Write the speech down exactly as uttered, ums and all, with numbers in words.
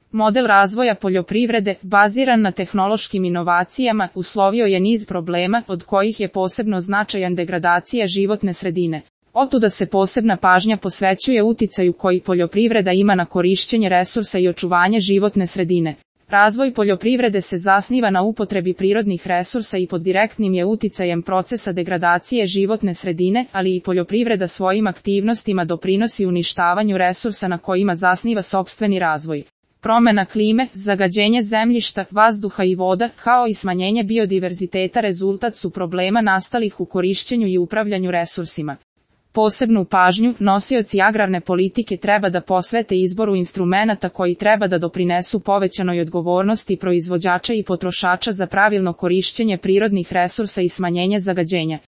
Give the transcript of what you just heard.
Model razvoja poljoprivrede, baziran na tehnološkim inovacijama, uslovio je niz problema, od kojih je posebno značajan degradacija životne sredine. Otuda se posebna pažnja posvećuje uticaju koji poljoprivreda ima na korišćenje resursa i očuvanje životne sredine. Razvoj poljoprivrede se zasniva na upotrebi prirodnih resursa i pod direktnim je uticajem procesa degradacije životne sredine, ali i poljoprivreda svojim aktivnostima doprinosi uništavanju resursa na kojima zasniva sopstveni razvoj. Promjena klime, zagađenje zemljišta, vazduha i voda, kao i smanjenje biodiverziteta rezultat su problema nastalih u korišćenju i upravljanju resursima. Posebnu pažnju nosioci agrarne politike treba da posvete izboru instrumenata koji treba da doprinesu povećanoj odgovornosti proizvođača i potrošača za pravilno korišćenje prirodnih resursa i smanjenje zagađenja.